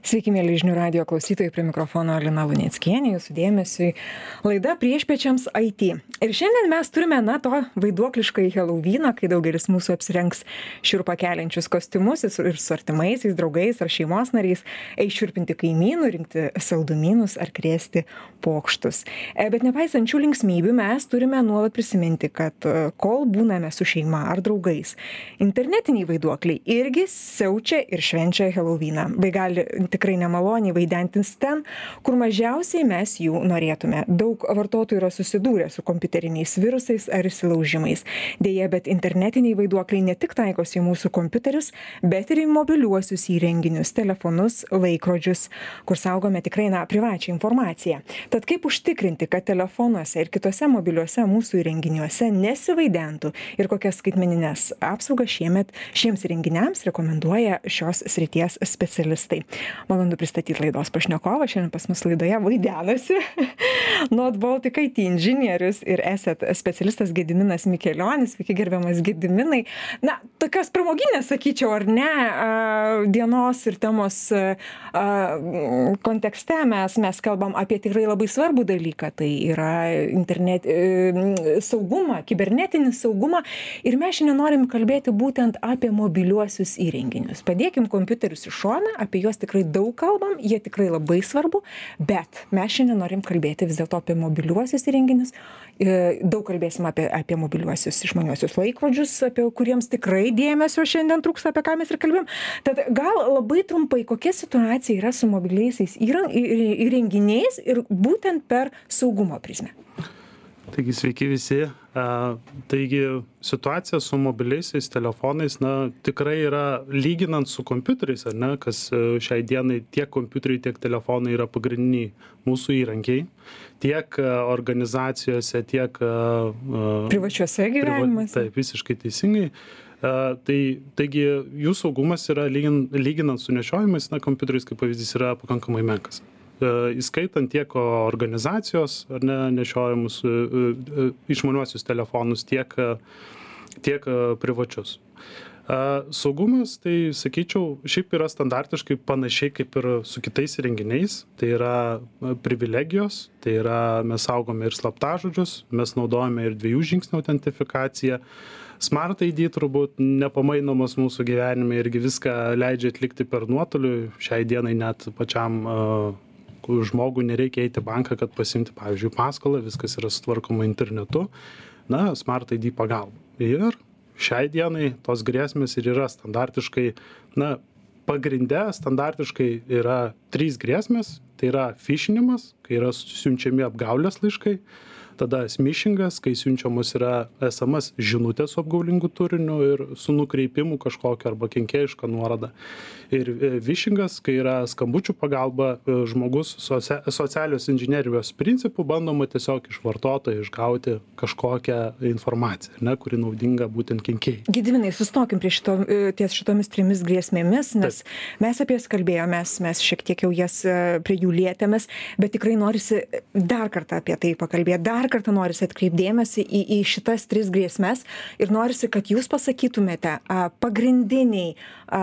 Sveiki, mėly žinių radijo klausytojai, prie mikrofono Lina Luneckienė, jūsų dėmesiui laida Priešpiečiams IT. Ir šiandien mes turime, to vaiduokliškai Helovyną, kai daugelis mūsų apsirengs šiurpą keliančius kostiumus ir su artimaisiais, draugais ar šeimos nariais, eis šiurpinti kaimynų, rinkti saldumynus ar krėsti pokštus. Bet nepaisant šių linksmybių, mes turime nuolat prisiminti, kad kol būname su šeima ar draugais, internetiniai vaiduokliai irgi siaučia ir švenčia Helovyną. Bei gali tikrai nemaloniai vaidentis ten, kur mažiausiai mes jų norėtume. Daug vartotojų yra susidūrę su kompiuteriniais virusais ar įsilaužimais. Deja, bet internetiniai vaiduokliai ne tik taikosi į mūsų kompiuterius, bet ir į mobiliuosius įrenginius, telefonus, laikrodžius, kur saugome tikrai privačią informaciją. Tad kaip užtikrinti, kad telefonuose ir kitose mobiliuose mūsų įrenginiuose nesivaidentų ir kokias skaitmeninės apsaugas šiems įrenginiams rekomenduoja šios srities specialistai. Malonu pristatyti laidos pašnekovą. Šiandien pas mus laidoje vaidenasi Not Baltic IT inžinierius ir ESET specialistas Gediminas Mikelionis. Sveiki, gerbiamas Gediminai. Tokios pramoginės, sakyčiau, ar ne, dienos ir temos kontekste mes kalbam apie tikrai labai svarbų dalyką. Tai yra saugumą, kibernetinį saugumą. Ir mes šiandien norim kalbėti būtent apie mobiliuosius įrenginius. Padėkim kompiuterius į šoną, apie juos tikrai daug kalbam, jie tikrai labai svarbu, bet mes šiandien norim kalbėti vis dėlto apie mobiliuosius įrenginius. Daug kalbėsim apie mobiliuosius išmaniuosius laikrodžius, apie kuriems tikrai dėmesio šiandien trūksta, apie ką mes ir kalbėjom. Tad gal labai trumpai, kokia situacija yra su mobiliaisiais įrenginiais ir būtent per saugumo prizmę? Taigi sveiki visi. Taigi situacija su mobiliaisiais telefonais tikrai yra lyginant su kompiuteriais, ar ne, kas šiai dienai tiek kompiuteriai, tiek telefonai yra pagrindiniai mūsų įrankiai, tiek organizacijose, tiek privačiuose gyvenimuose. Taip, visiškai teisingai. Taigi jų saugumas yra lyginant su nešiojimais, kompiuteriais kaip pavyzdys yra pakankamai menkas. Įskaitant tiek organizacijos ar ne nešiojamus išmaniuosius telefonus, tiek privačius. Saugumas, tai sakyčiau, šiaip yra standartiškai panašiai kaip ir su kitais įrenginiais. Tai yra privilegijos, tai yra mes saugome ir slaptažodžius, mes naudojame ir 2 žingsnių autentifikaciją. Smart ID turbūt nepamainomas mūsų gyvenime, irgi viską leidžia atlikti per nuotolį. Šiai dienai net pačiam žmogui nereikia eiti į banką, kad pasimti, pavyzdžiui, paskolą, viskas yra sutvarkoma internetu, Smart ID pagalba. Ir šiai dienai tos grėsmės ir yra standartiškai, pagrinde standartiškai yra 3 grėsmės, tai yra phishinimas, kai yra siunčiami apgaulės laiškai, tada smishingas, kai siunčiamos yra SMS žinutės su apgaulingu turiniu ir su nukreipimu kažkokiu arba kenkėjiška nuoroda. Ir vishingas, kai yra skambučių pagalba, žmogus socialios inžinerijos principų bandoma tiesiog iš vartotojo išgauti kažkokią informaciją, kuri naudinga būtent kenkėjai. Gediminai, sustokim ties šitomis 3 grėsmėmis, nes mes apie jas kalbėjomės, mes šiek tiek jau jas prie jų lietėmės, bet tikrai norisi dar kartą apie tai pakalbėti, dar kartą norisi atkreipdėmėsi į šitas 3 grėsmes ir norisi, kad jūs pasakytumėte pagrindiniai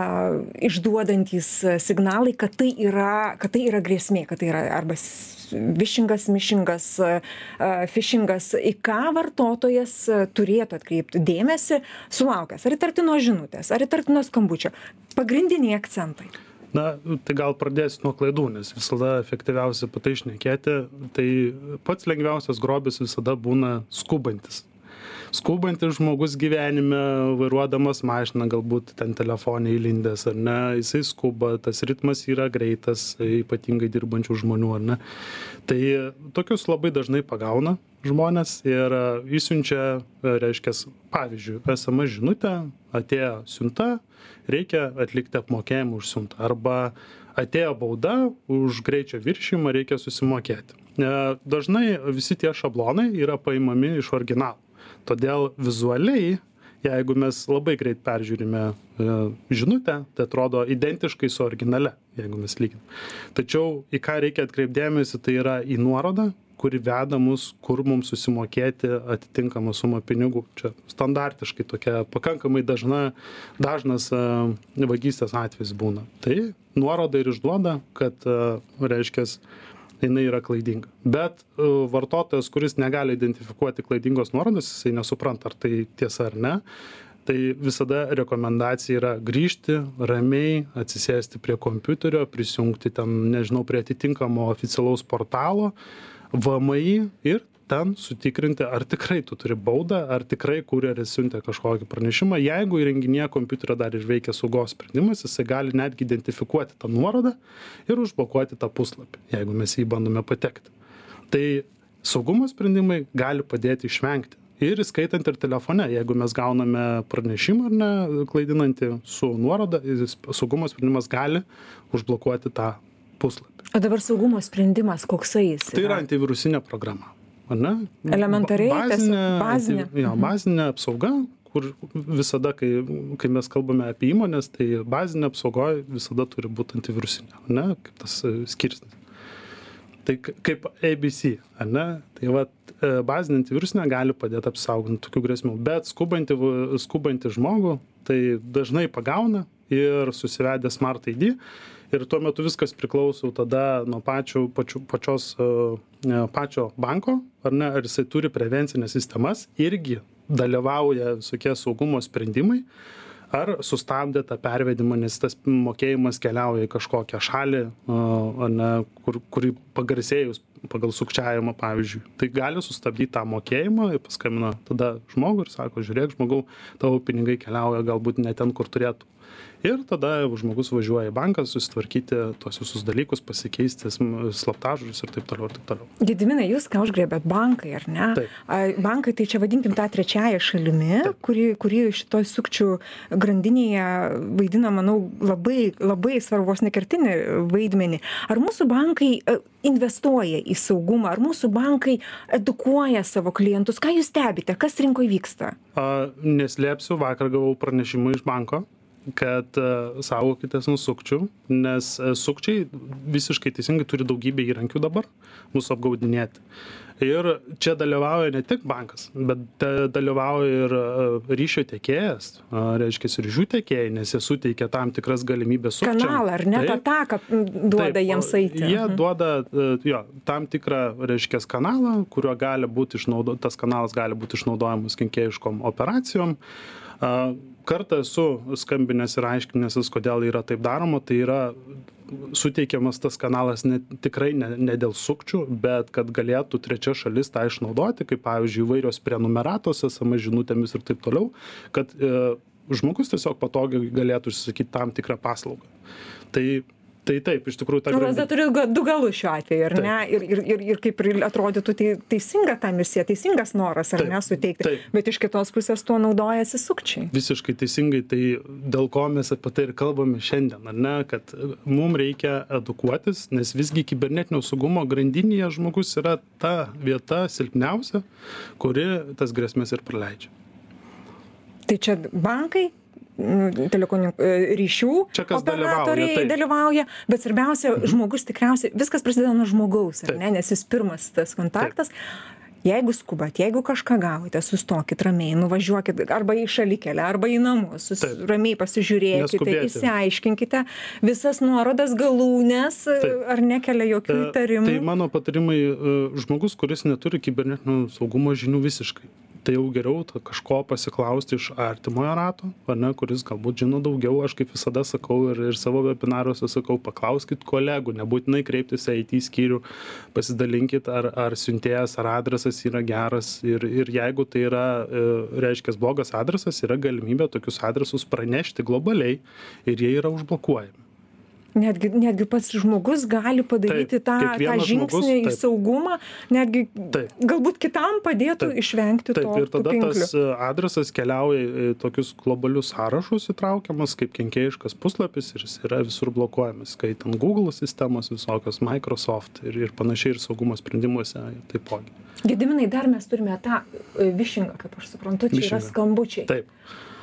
išduodantys signalai, kad tai yra grėsmė, kad tai yra arba vishingas, smishingas, phishingas, į ką vartotojas turėtų atkreipti dėmesį sulaukęs, ar įtartinos žinutės, ar įtartino skambučio. Pagrindiniai akcentai. Tai gal pradėsiu nuo klaidų, nes visada efektyviausia apie tai šnekėti. Tai pats lengviausias grobis visada būna skubantis. Skubantis žmogus gyvenime, vairuodamas mašiną, galbūt ten telefonė įlindęs, ar ne, jisai skuba, tas ritmas yra greitas, ypatingai dirbančių žmonių, ar ne. Tai tokius labai dažnai pagauna žmonės ir įsiunčia, reiškia, pavyzdžiui, SMS žinutę, atėjo siunta, reikia atlikti apmokėjimą už siuntą, arba atėjo bauda už greičio viršijimą, reikia susimokėti. Dažnai visi tie šablonai yra paimami iš originalo. Todėl vizualiai, jeigu mes labai greit peržiūrime žinutę, tai atrodo identiškai su originale, jeigu mes lyginam. Tačiau į ką reikia atkreipdėmėsi, tai yra į nuorodą, kuri veda mus, kur mums susimokėti atitinkamą sumą pinigų. Čia standartiškai tokia pakankamai dažnas vagystės atvejis būna. Tai nuoroda ir išduoda, kad, reiškia, jinai yra klaidinga. Bet vartotojas, kuris negali identifikuoti klaidingos nuorodos, jisai nesupranta, ar tai tiesa ar ne. Tai visada rekomendacija yra grįžti ramiai, atsisėsti prie kompiuterio, prisijungti ten, nežinau, prie atitinkamo oficialaus portalo, VMI ir ten sutikrinti, ar tikrai tu turi baudą, ar tikrai kurjeris siuntė kažkokį pranešimą. Jeigu įrenginėje kompiuterio dar ir veikia saugos sprendimas, jisai gali netgi identifikuoti tą nuorodą ir užblokuoti tą puslapį, jeigu mes jį bandome patekti. Tai saugumo sprendimai gali padėti išvengti. Ir įskaitant ir telefone, jeigu mes gauname pranešimą ar ne, klaidinantį su nuoroda, saugumo sprendimas gali užblokuoti tą puslapį. O dabar saugumo sprendimas koksai jis yra? Tai yra antivirusinė programa. Ne? Elementariai, bazinė. Bazinė apsauga, kur visada, kai mes kalbame apie įmonės, tai bazinė apsaugoje visada turi būti antivirusinė, ne? Kaip tas skirsnis. Tai kaip ABC, ne? Tai bazinė antivirusinė gali padėti apsaugoti tokių grėsmių, bet skubantį žmogų tai dažnai pagauna ir susivedė Smart ID. Ir tuo metu viskas priklauso tada nuo pačio banko, ar ne, ar jisai turi prevencinės sistemas, irgi dalyvauja visokie saugumo sprendimai, ar sustabdė tą pervedimą, nes tas mokėjimas keliauja į kažkokią šalį, ar ne, kuri pagarsėjus pagal sukčiavimą, pavyzdžiui. Tai gali sustabdyti tą mokėjimą ir paskambina tada žmogų ir sako, žiūrėk, žmogau, tavo pinigai keliauja galbūt ne ten, kur turėtų. Ir tada žmogus važiuoja į banką susitvarkyti tuos visus dalykus, pasikeisti slaptažodžius ir taip toliau, ir taip toliau. Gediminai, jūs ką užgrėbėt, bankai, ar ne? Taip. Bankai, tai čia vadinkim tą trečiąją šalimi, kuri šitoj sukčių grandinėje vaidina, manau, labai svarbos nekertinį vaidmenį. Ar mūsų bankai investuoja į saugumą, ar mūsų bankai edukuoja savo klientus? Ką jūs stebite? Kas rinkoje vyksta? Neslėpsiu, vakar gavau pranešimą iš banko, kad saugokitės nuo sukčių, nes sukčiai visiškai teisingai turi daugybę įrankių dabar mūsų apgaudinėti. Ir čia dalyvauja ne tik bankas, bet dalyvauja ir ryšio tiekėjas, reiškia ir ryšių tiekėjai, nes jie suteikia tam tikras galimybės sukčiam. Kanalą, ar ne, tą taką duoda jiems eiti. Jie duoda tam tikrą, reiškia, kanalą, kuriuo gali būti tas kanalas gali būti išnaudojamas kenkėjiškom operacijom. Kartą esu skambinęs ir aiškinęsis, kodėl yra taip daroma, tai yra suteikiamas tas kanalas tikrai ne dėl sukčių, bet kad galėtų trečia šalis tą išnaudoti, kaip pavyzdžiui įvairios prenumeratos, SMS žinutėmis ir taip toliau, kad žmogus tiesiog patogiai galėtų užsisakyti tam tikrą paslaugą. Tai taip, iš tikrųjų ta lazda turi du galus šiuo atveju, ar ne? Ir kaip ir atrodytų teisinga ta misija, teisingas noras, ar ne, suteikti. Taip. Bet iš kitos pusės tuo naudojasi sukčiai. Visiškai teisingai, tai dėl ko mes apie tai ir kalbame šiandien, ar ne, kad mums reikia edukuotis, nes visgi kibernetinio saugumo grandinėje žmogus yra ta vieta silpniausia, kuri tas grėsmės ir praleidžia. Tai čia bankai, ryšių operatoriai dalyvauja, bet svarbiausia, žmogus tikriausiai, viskas prasideda nuo žmogaus, ar ne, nes jis pirmas tas kontaktas. Jeigu skubat, jeigu kažką gavote, sustokit ramiai, nuvažiuokit arba į šalikelę, arba į namus, ramiai pasižiūrėkite, išsiaiškinkite visas nuorodas, galūnes, ar nekelia jokių įtarimų. Tai mano patarimai, žmogus, kuris neturi kibernetinio saugumo žinių visiškai. Tai jau geriau kažko pasiklausti iš artimojo rato, ar ne, kuris galbūt žino daugiau. Aš kaip visada sakau ir savo webinaruose sakau, paklauskit kolegų, nebūtinai kreiptis į IT skyrių, pasidalinkit, ar siuntėjas, ar adresas yra geras. Ir jeigu tai yra, reiškia, blogas adresas, yra galimybė tokius adresus pranešti globaliai ir jie yra užblokuojami. Netgi pats žmogus gali padaryti tą žingsnį į saugumą, netgi galbūt kitam padėtų išvengti to. Ir tada tas adresas keliauja į tokius globalius sąrašus įtraukiamas kaip kenkėjiškas puslapis ir jis yra visur blokuojamas, skaitant Google sistemos, visokios Microsoft ir panašiai ir saugumo sprendimuose taipogi. Gediminai, dar mes turime tą vishingą, kaip aš suprantu, čia yra skambučiai. Taip.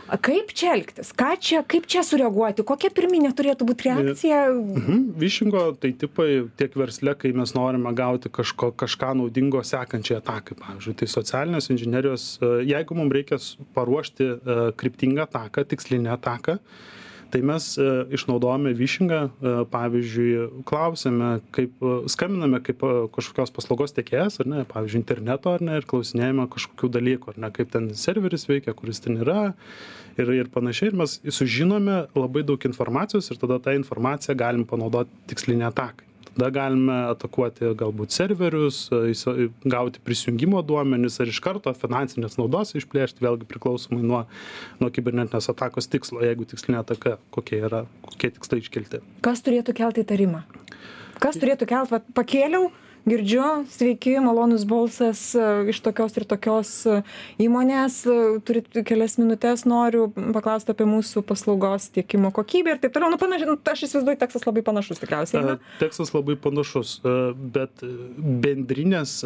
Kaip čia elgtis? Kaip čia sureaguoti? Kokia pirminė turėtų būti reakcija? Vishingo tai tipai tiek versle, kai mes norime gauti kažką naudingo sekančiai atakai, pavyzdžiui, tai socialinės inžinerijos, jeigu mums reikia paruošti kryptingą ataką, tikslinę ataką, tai mes išnaudojame vishingą, pavyzdžiui, klausime, skambiname kaip kažkokios paslaugos tiekėjas, ar ne, pavyzdžiui, interneto, ar ne, ir klausinėjame kažkokių dalykų, ar ne, kaip ten serveris veikia, kuris ten yra ir panašiai. Ir mes sužinome labai daug informacijos ir tada tą informaciją galim panaudoti tikslinę atakai. Tada galime atakuoti galbūt serverius, gauti prisijungimo duomenis ar iš karto finansinės naudos išplėšti, vėlgi priklausomai nuo kibernetinės atakos tikslo, jeigu tikslinė ataka, kokie tikslai iškelti. Kas turėtų kelti įtarimą? Kas turėtų kelti, pakėliau, girdžiu, sveiki, malonus balsas iš tokios ir tokios įmonės, turit kelias minutės, noriu paklausti apie mūsų paslaugos tiekimo kokybę ir taip toliau. Aš įsivaizduoju, tekstas labai panašus tikriausiai. Tekstas labai panašus, bet bendrinės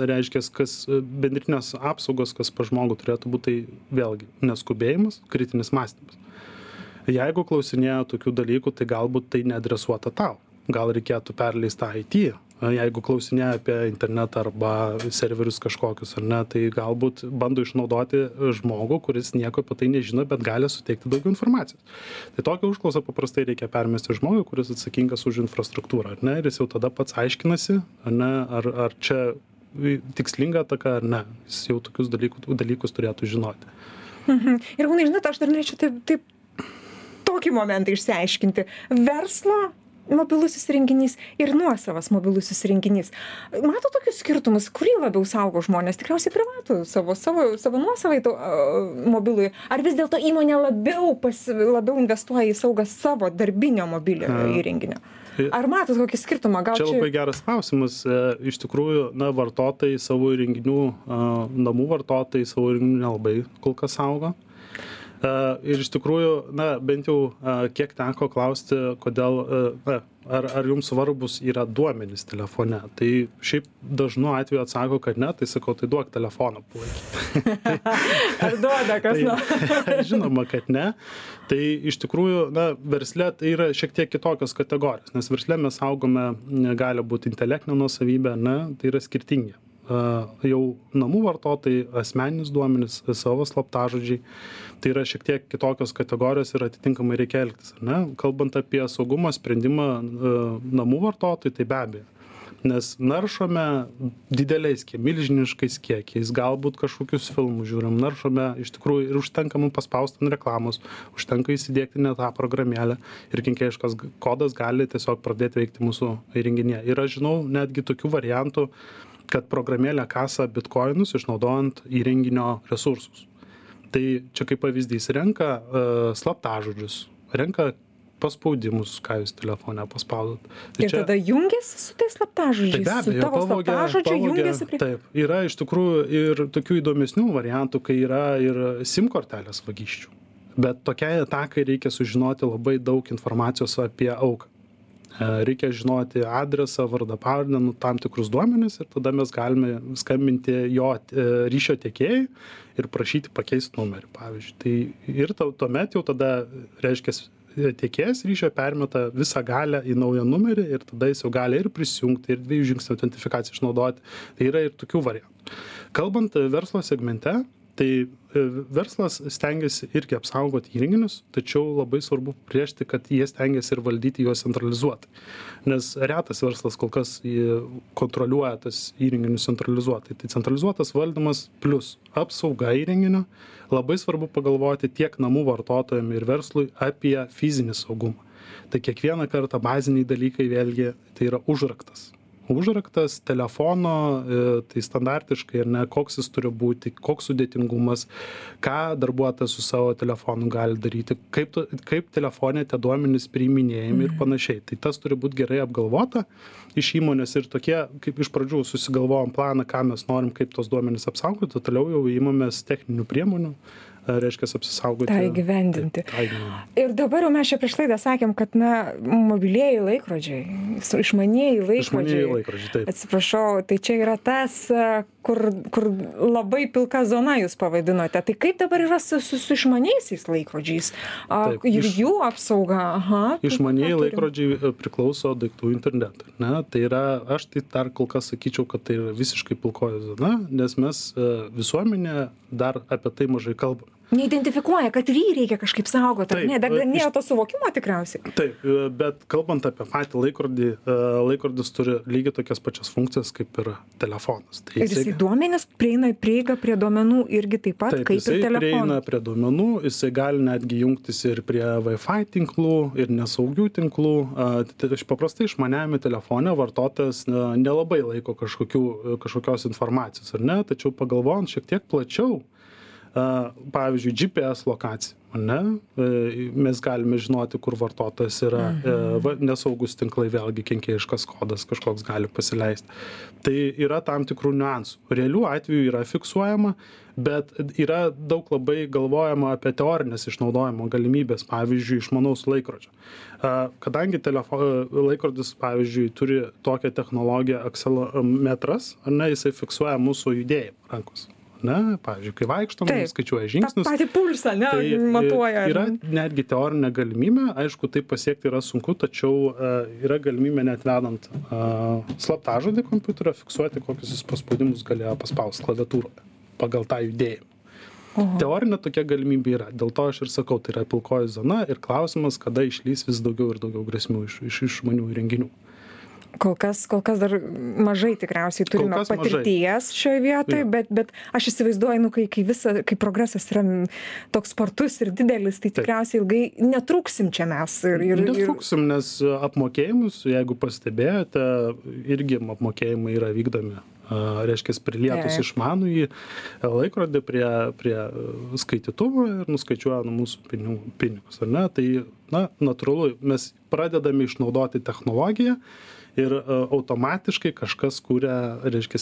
apsaugos, kas pas žmogų turėtų būti, tai vėlgi neskubėjimas, kritinis mąstymas. Jeigu klausinėja tokių dalykų, tai galbūt tai neadresuota tau. Gal reikėtų perleisti IT. Jeigu klausinėja apie internetą arba serverius kažkokius, ar ne, tai galbūt bando išnaudoti žmogų, kuris nieko apie tai nežino, bet gali suteikti daugiau informacijos. Tai tokią užklausą paprastai reikia permesti žmogui, kuris atsakingas už infrastruktūrą, ar ne, ir jis jau tada pats aiškinasi, ar ne, ar čia tikslinga ataka, ar ne. Jis jau tokius dalykus turėtų žinoti. Ir, žinot, aš dar norėčiau taip tokį momentą išsiaiškinti. Verslo mobilusis įrenginys ir nuosavas mobilusis įrenginys. Mato tokius skirtumus, kurį labiau saugo žmonės? Tikriausiai privatų, savo nuosavai mobilųjį. Ar vis dėlto įmonė labiau investuoja į saugą savo darbinio mobiliojo įrenginio? Ar matot kokį skirtumą? Čia labai geras klausimas. Iš tikrųjų, vartotojai savo įrenginių, namų vartotojai savo įrenginių nelabai kol kas saugo. Ir iš tikrųjų, bent jau kiek teko klausti, kodėl, ar jums svarbus yra duomenys telefone. Tai šiaip dažnu atveju atsako, kad ne, tai sakau, tai duok telefoną palaikyti. Ar duoda kas nors? Žinoma, kad ne. Tai iš tikrųjų, versle tai yra šiek tiek kitokios kategorijos, nes versle mes saugome, gali būti intelektinė nuosavybė, tai yra skirtingi. Jau namų vartotojai, asmeninis duomenis, savo slaptažodžiai, tai yra šiek tiek kitokios kategorijos ir atitinkamai reikia elgtis. Kalbant apie saugumo sprendimą namų vartotojai, tai be abejo. Nes naršome dideliais, milžiniškais kiekiais, galbūt kažkokius filmus žiūrim, naršome iš tikrųjų ir užtenka mums paspausti ant reklamos, užtenka įsidiegti ne tą programėlę ir kenkėjiškas kodas gali tiesiog pradėti veikti mūsų įrenginyje. Ir aš žinau netgi tokių variantų, kad programėlė kasa bitkoinus išnaudojant įrenginio resursus. Tai čia kaip pavyzdys renka slaptažodžius, renka paspaudimus, ką jūs telefone paspaudot. Tai ir tada jungiasi su tais slaptažodžiais? Tai be abejo, tavo slaptažodžiai jungiasi prie... Taip, yra iš tikrųjų ir tokių įdomesnių variantų, kai yra ir SIM kortelės vagysčių. Bet tokiai atakai reikia sužinoti labai daug informacijos apie auką. Reikia žinoti adresą, vardą, pavardę, tam tikrus duomenis ir tada mes galime skambinti jo ryšio tiekėjai ir prašyti pakeisti numerį, pavyzdžiui. Tai ir tuomet jau tada, reiškia, tiekėjas ryšio permeta visą galią į naują numerį ir tada jis jau gali ir prisijungti, ir 2 žingsnių autentifikaciją išnaudoti. Tai yra ir tokių variantų. Kalbant verslo segmente, tai verslas stengiasi irgi apsaugoti įrenginius, tačiau labai svarbu priešti, kad jie stengiasi ir valdyti juos centralizuotai. Nes retas verslas kol kas kontroliuoja tas įrenginius centralizuotai. Tai centralizuotas valdymas plus apsauga įrenginio. Labai svarbu pagalvoti tiek namų vartotojams ir verslui apie fizinį saugumą. Tai kiekvieną kartą baziniai dalykai vėlgi tai yra užraktas. Užraktas telefono, tai standartiškai, ar ne, koks jis turi būti, koks sudėtingumas, ką darbuotojas su savo telefonu gali daryti, kaip telefone tie duomenys priiminėjami ir panašiai. Tai tas turi būti gerai apgalvota iš įmonės ir tokie, kaip iš pradžių susigalvojom planą, ką mes norim, kaip tos duomenys apsaugoti, toliau jau įmamės techninių priemonių, reiškia apsisaugoti. Tai įgyvendinti. Ir dabar jau mes čia prieš laidą sakėm, kad mobilieji laikrodžiai, išmanieji laikrodžiai. Taip. Atsiprašau, tai čia yra tas, kur labai pilka zona jūs pavadinote. Tai kaip dabar yra su išmaniaisiais laikrodžiais? Taip, Ir jų apsauga? Aha. Išmanieji laikrodžiai priklauso daiktų internetui. Tai yra, aš tai dar kol kas sakyčiau, kad tai yra visiškai pilkoji zona, nes mes visuomenė dar apie tai mažai kalbame. Neidentifikuoja, kad ir jį reikia kažkaip saugoti, ar ne? Dar nėra to suvokimo tikriausiai. Taip, bet kalbant apie patį laikrodį, laikrodis turi lygiai tokias pačias funkcijas kaip ir telefonas. Tai ir jisai duomenis prieiga prie duomenų irgi taip pat, kaip ir telefonas. Jisai prieina prie duomenų, jisai gali netgi jungtis ir prie Wi-Fi tinklų, ir nesaugių tinklų. Paprastai išmaniajame telefone vartotojas nelabai laiko kažkokios informacijos, ar ne? Tačiau pagalvojant šiek tiek plačiau, pavyzdžiui, GPS lokacija, ne? Mes galime žinoti, kur vartotojas yra, nesaugus tinklai, vėlgi kenkėjiškas kodas kažkoks gali pasileisti. Tai yra tam tikrų niuansų. Realių atvejų yra fiksuojama, bet yra daug labai galvojama apie teorinės išnaudojimo galimybės, pavyzdžiui, išmanaus laikrodžio. Kadangi laikrodis, pavyzdžiui, turi tokią technologiją akselerometras, jisai fiksuoja mūsų judėjimą rankos. Pavyzdžiui, kai vaikštom, skaičiuoja žingsnius. Patį pulsą, matuoja. Yra netgi teorinė galimybė, aišku, tai pasiekti yra sunku, tačiau yra galimybė net vedant slaptažodį kompiuterio fiksuoti, kokius jis paspaudimus galėjo paspausti klaviatūroje pagal tą judėjimą. Teorinė tokia galimybė yra. Dėl to aš ir sakau, tai yra pilkoji zona ir klausimas, kada išlys vis daugiau ir daugiau grėsmių iš išmanių įrenginių. Kol kas dar mažai tikriausiai turime patirties šioje vietoje, bet aš įsivaizduoju, kai progresas yra toks spartus ir didelis, tai tikriausiai ilgai netrūksim čia mes. Netrūksim, nes apmokėjimus, jeigu pastebėjote, irgi apmokėjimai yra vykdomi. Reiškia, prilietus išmanųjį laikrodį prie skaitytuvo ir nuskaičiuoja mūsų pinigus. Ar ne? Tai natūralu, mes pradedame išnaudoti technologiją ir automatiškai kažkas kuria, reiškia,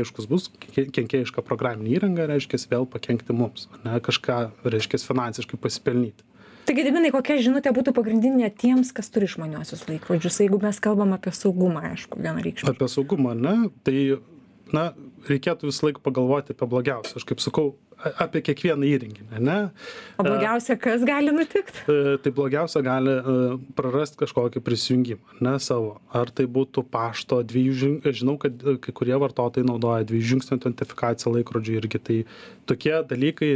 kenkėjišką programinį įrangą, reiškia, vėl pakenkti mums, ne, kažką, reiškia, finansiškai pasipelnyti. Tai Gediminai, kokia žinutė būtų pagrindinė tiems, kas turi išmaniuosius laikrodžius, jeigu mes kalbam apie saugumą, aišku, vienareikšmiškai. Apie saugumą, ne, tai, reikėtų visą laiką pagalvoti apie blogiausią. Aš kaip sakau, apie kiekvieną įrenginį, ne? O blogiausia, kas gali nutikti? Tai blogiausia gali prarasti kažkokį prisijungimą, ne savo. Ar tai būtų pašto žinau, kad kai kurie vartotojai naudoja 2-žingsnio autentifikaciją laikrodžių irgi, tai tokie dalykai,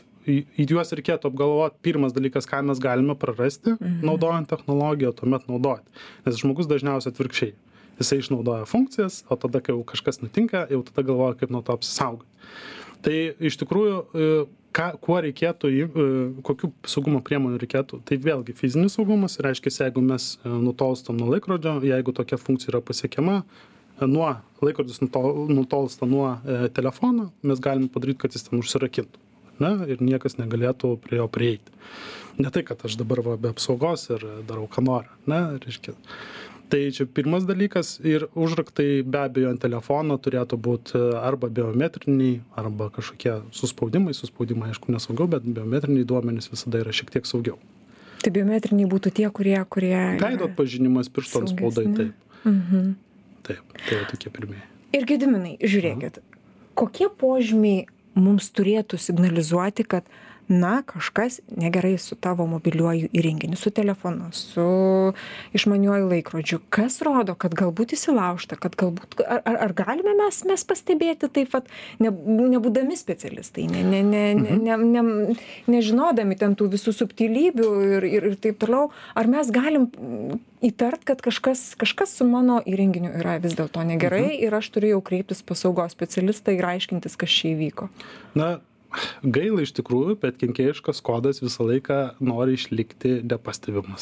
į juos reikėtų apgalvoti. Pirmas dalykas, ką mes galime prarasti, naudojant technologiją, tuomet naudoti. Nes žmogus dažniausiai atvirkščiai. Jisai išnaudoja funkcijas, o tada, kai jau kažkas nutinka, jau tada galvoja, kaip nuo to apsisaugoti. Tai iš tikrųjų, kuo reikėtų, kokių saugumo priemonių reikėtų, tai vėlgi fizinis saugumas, reiškia, jeigu mes nutolstam nuo laikrodžio, jeigu tokia funkcija yra pasiekiama, laikrodis nutolsta nuo telefono, mes galime padaryti, kad jis ten užsirakintų. Ir niekas negalėtų prie jo prieiti. Ne tai, kad aš dabar be apsaugos ir darau ką noriu, reiškia. Tai čia pirmas dalykas ir užraktai be abejo ant telefono turėtų būti arba biometriniai, arba kažkokie suspaudimai, aišku, nesaugiau, bet biometriniai duomenys visada yra šiek tiek saugiau. Tai biometriniai būtų tie, kurie... Veido atpažinimas, piršto antspaudai, taip. Taip, tai tokie pirmieji. Ir Gediminai, žiūrėkit, kokie požymiai mums turėtų signalizuoti, kad kažkas negerai su tavo mobiliuoju įrenginiu, su telefonu, su išmaniuoju laikrodžiu. Kas rodo, kad galbūt įsilaužta, kad galbūt, ar galime mes pastebėti taip, nebūdami specialistai, nežinodami ten tų visų subtilybių ir taip toliau, ar mes galim įtart, kad kažkas su mano įrenginiu yra vis dėlto negerai ir aš turiu jau kreiptis pas saugos specialistą ir aiškintis, kas čia įvyko? Gaila iš tikrųjų, bet kenkėjiškas kodas visą laiką nori išlikti nepastebimas.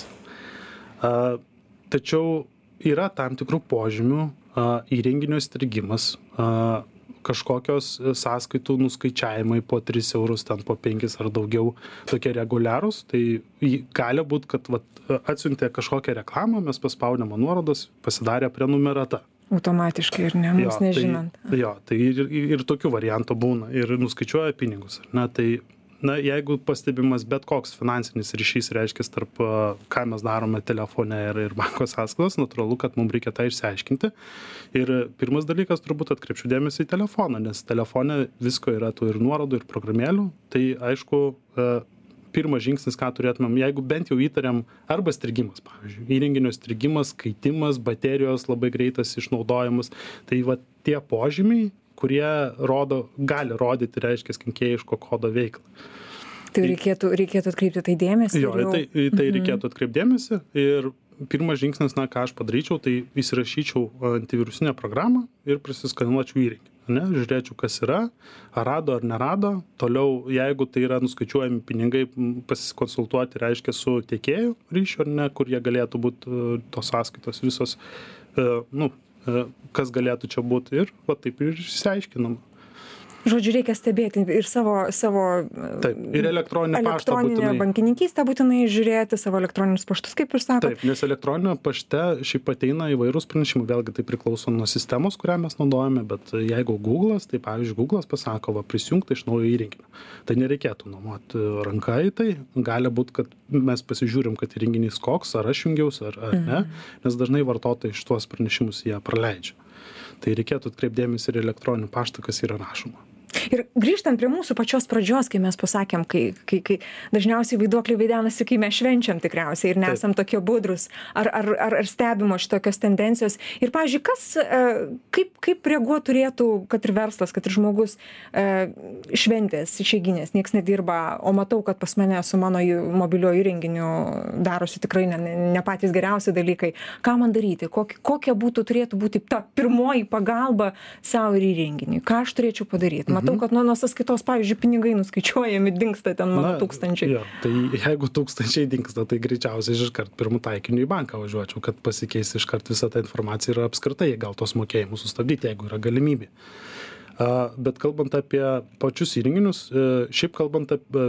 Tačiau yra tam tikrų požymių, įrenginio strigimas, kažkokios sąskaitų nuskaičiavimai po 3 eurus, ten po 5 ar daugiau, tokie reguliarūs, tai gali būti, kad atsiuntė kažkokią reklamą, mes paspaudėme nuorodas, pasidarė prenumerata. Automatiškai ir mums nežinant. Tai ir tokių variantų būna ir nuskaičiuoja pinigus. Tai na, jeigu pastebimas bet koks finansinis ryšys, reiškia, tarp ką mes darome telefone ir banko sąskaitos, natūralu, kad mums reikia tą išsiaiškinti. Ir pirmas dalykas, turbūt atkreipčiau dėmesį į telefoną, nes telefone visko yra tų ir nuorodų, ir programėlių. Tai aišku, pirmas žingsnis, ką turėtumėm, jeigu bent jau įtariam, arba strigimas, pavyzdžiui, įrenginio strigimas, kaitimas, baterijos labai greitas išnaudojimas, tai va tie požymiai, kurie gali rodyti, reiškia, kenkėjiško kodo veiklą. Tai reikėtų atkreipti tai dėmesį. Jo, tai reikėtų atkreipti dėmesį ir pirmas žingsnis, ką aš padaryčiau, tai įsirašyčiau antivirusinę programą ir prasiskanuočiau įrenginį. Žiūrėčiau, kas yra, ar rado ar nerado. Toliau, jeigu tai yra nuskaičiuojami pinigai, pasikonsultuoti, reiškia, su tiekėju ryšio, kur jie galėtų būti tos sąskaitos visos, kas galėtų čia būti ir va taip ir išsiaiškinama. Žodžiu, reikia stebėti ir savo taip, ir elektroninę bankininkystę būtinai žiūrėti, savo elektroninius paštus, kaip ir sakot. Taip, nes elektroninio pašte šiaip ateina įvairūs pranešimai, vėlgi tai priklauso nuo sistemos, kurią mes naudojame, bet jeigu Google'as, tai pavyzdžiui, Google'as pasako, prisijungti iš naujo įrenginio. Tai nereikėtų nuomoti ranką į tai, gali būti, kad mes pasižiūrim, kad įrenginys koks, ar aš jungiausi, ar ne, nes dažnai vartotojai šitos pranešimus jie praleidžia. Tai reikėtų atkreipdėmės ir elektroninį paštą, kas yra rašoma. Ir grįžtant prie mūsų pačios pradžios, kai mes pasakėm, kai dažniausiai vaiduokliai vaidenasi, kai mes švenčiam tikriausiai ir nesam tokie budrus, ar stebimo šitokios tendencijos. Ir, pavyzdžiui, kaip reaguoti turėtų, kad ir verslas, kad ir žmogus šventės, išeiginės, nieks nedirba, o matau, kad pas mane su mano mobiliuoju įrenginiu darosi tikrai ne patys geriausi dalykai. Ką man daryti? Kokia turėtų būti ta pirmoji pagalba savo ir įrenginiui? Ką aš turėčiau padaryti? Matau, kad nuo sąskaitos, pavyzdžiui, pinigai nuskaičiuojami, dingsta ten mano tūkstančiai. Jo, tai jeigu tūkstančiai dingsta, tai greičiausiai iškart pirmų taikinių į banką važiuočiau, kad pasikeis iškart visą tą informaciją ir apskritai gal tos mokėjimus sustabdyti, jeigu yra galimybė. Bet kalbant apie pačius įrenginius, šiaip kalbant apie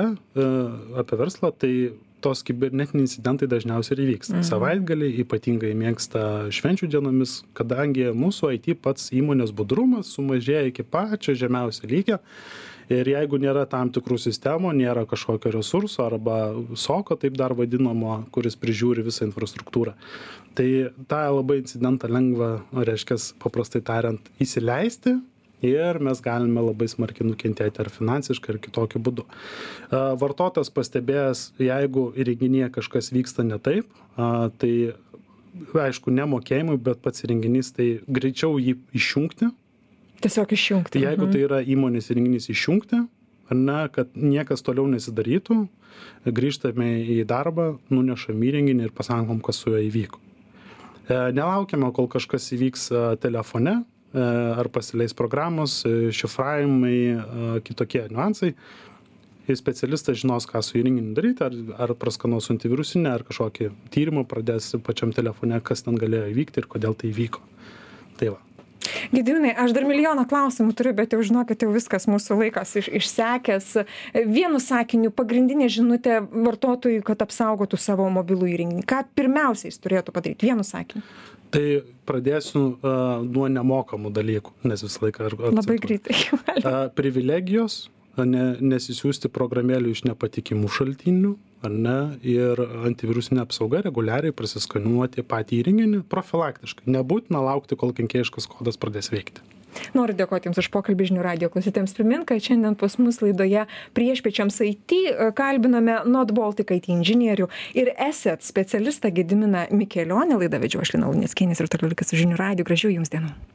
verslą, tai tos kibernetiniai incidentai dažniausiai ir įvyksta. Savaitgalį ypatingai mėgsta švenčių dienomis, kadangi mūsų IT pats įmonės budrumas sumažėja iki pačio žemiausio lygio ir jeigu nėra tam tikrų sistemų, nėra kažkokio resurso arba SOCO, taip dar vadinamo, kuris prižiūri visą infrastruktūrą. Tai tą labai incidentą lengva, reiškia, paprastai tariant, įsileisti. Ir mes galime labai smarkiai nukentėti ar finansiškai, ar kitokiu būdu. Vartotojas pastebėjęs, jeigu įrenginyje kažkas vyksta ne taip, tai aišku, nemokėjimui, bet pats įrenginys, tai greičiau jį išjungti. Tiesiog išjungti. Jeigu tai yra įmonės įrenginys išjungti, kad niekas toliau nesidarytų, grįžtame į darbą, nunešam įrenginį ir pasakom, kas su juo įvyko. Nelaukiame, kol kažkas įvyks telefone, ar pasileis programos, šifravimai, kitokie niuansai. Ir specialistas žinos, ką su įrenginiu daryti, ar praskanuos antivirusinę, ar kažkokį tyrimą pradės pačiam telefone, kas ten galėjo įvykti ir kodėl tai įvyko. Tai va. Gediminai, aš dar milijoną klausimų turiu, bet jau žinokit, jau viskas mūsų laikas išsekęs. Vienu sakiniu, pagrindinė žinutė vartotojui, kad apsaugotų savo mobilų įrenginį. Ką pirmiausiai jis turėtų padaryti? Vienu sakiniu. Tai pradėsiu nuo nemokamų dalykų, nes visą laiką... Labai greitai. Privilegijos, nesisiųsti programėlių iš nepatikimų šaltinių, ir antivirusinė apsauga reguliariai prasiskanuoti patį įrenginį profilaktiškai. Nebūtina laukti, kol kenkėjiškas kodas pradės veikti. Noriu dėkoti Jums už pokalbį žinių radijo klausytėms. Primint, kad šiandien pas mus laidoje priešpiečiams IT kalbinome Not Baltic IT inžinierių ir ESET specialistą Gediminą Mikelionį. Laidą vedžiau aš Lina Luneckienė ir toliau likit su žinių radiju. Gražių Jums dienų.